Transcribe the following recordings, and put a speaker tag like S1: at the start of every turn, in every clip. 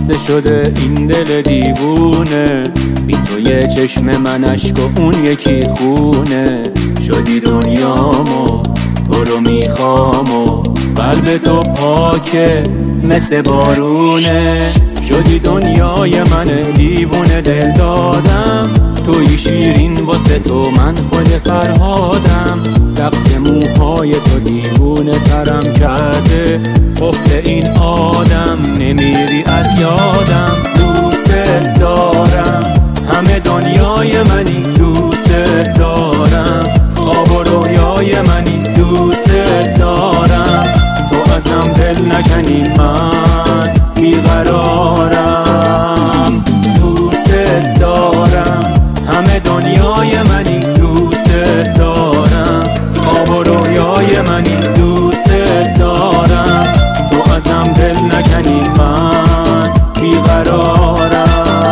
S1: بسته شده این دل دیوونه، بی تو یه چشم من اشک و اون یکی خونه. شدی دنیامو تو رو میخوام و قلب تو پاکه مثل بارونه. شدی دنیای من دیوونه دل دادم، توی شیرین واسه تو من خود فرهادم. رقص موهای تو دیوونه ترم کرده، قفل این آدم نمیری از یادم. دوست دارم همه دنیای منی، دوست دارم خواب و رویای منی، دوست دارم تو ازم دل نکنی من بیقرارم. دوست دارم همه دنیای منی، دوست دارم خواب و رویای منی، دوست دارم تو ازم دل نکنی من بیقرارم.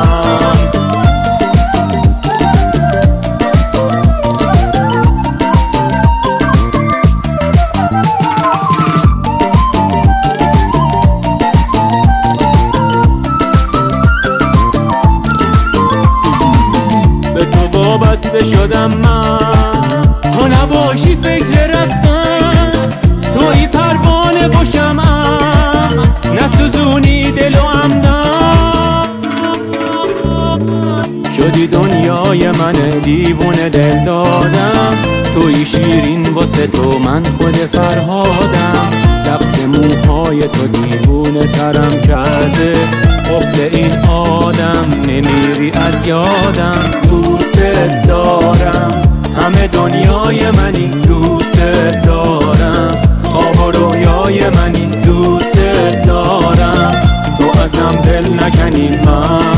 S1: به تو وابسته شدم من، تو نباشی فکر رفتم، توی پروانه و شمعم، نسوزونی دل و عمدم. شدی دنیای من دیوونه دل دادم، توی شیرین واسه تو من خود فرهادم. رقص موهای تو دیوونه ترم کرده، قفل این آدم نمیری از یادم. دوست دارم همه دنیای منی، دوست دارم خواب و رویای منی، دوست دارم تو ازم دل نکنی من